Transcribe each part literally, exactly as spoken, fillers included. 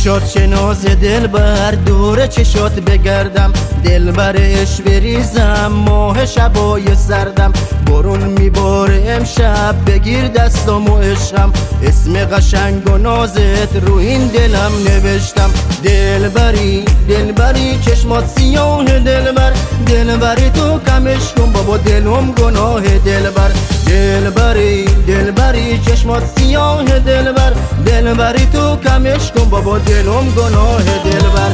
شد شناز دلبر دور چشات بگردم، دلبرش بریزم ماه شبای سردم. برون میباره امشب بگیر دستم و عشقم، اسم قشنگ و نازت رو این دلم نوشتم. دلبری دلبری چشمات سیاه دلبر، دلبری تو کمش کن بابا دلم گناه دلبر. دلبری دلبری چشمات سیاه دلبر، دلبری تو کمش کن بابا دلم گناه دلبر.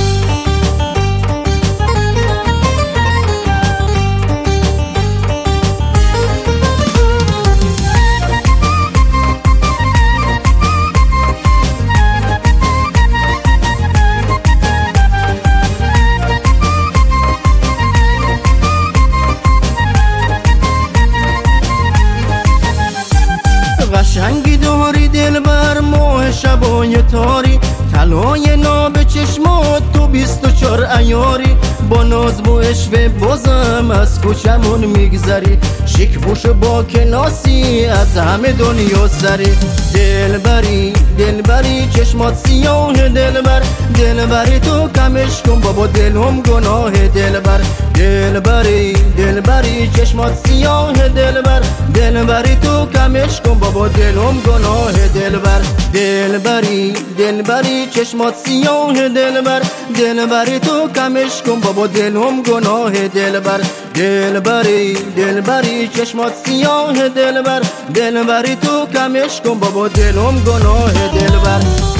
قشنگی داری دلبر ماه شبای تاری، طلای ناب چشمات تو بیست و چار عیاری. با ناز و عشوه بازم از کوچمون میگذری، شیک پوش با کناسی از همه دنیا سری. دلبری دلبری چشمات سیاه دلبر، دلبری تو کمش کن بابا دلم گناه دلبر. دلبری دلبری چشمات سیاه دلبر، دلبری تو کمش کن بابا دلم گناه دلبر. دلبری دلبری چشمات سیاه دلبر، دلبری تو کمش کن بابا دلم گناه دلبر. دلبری دلبری چشمات سیاه دلبر، دلبری تو کمش کن بابا دلم گناه دلبر.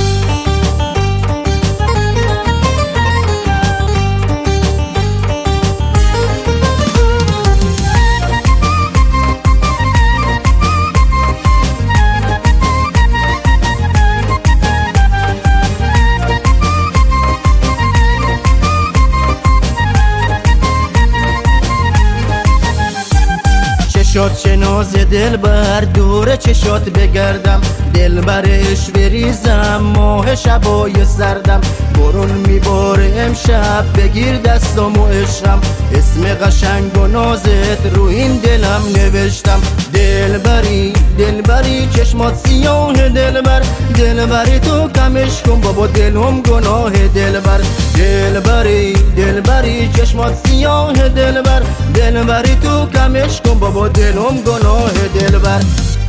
شد شناز دلبر دور چشات بگردم، دلبرش بریزم ماه شبای سردم. برون میباره امشب بگیر دستم و عشقم، اسم قشنگ و نازت رو این دلم نوشتم. دلبری دلبری چشمات سیاه دلبر، دلبری تو کمش کن بابا دلم گناه دلبر. دلبری دلبری چشمات سیاه دلبر، دلبری تو کمش کن بابا دلم گناه دلبر.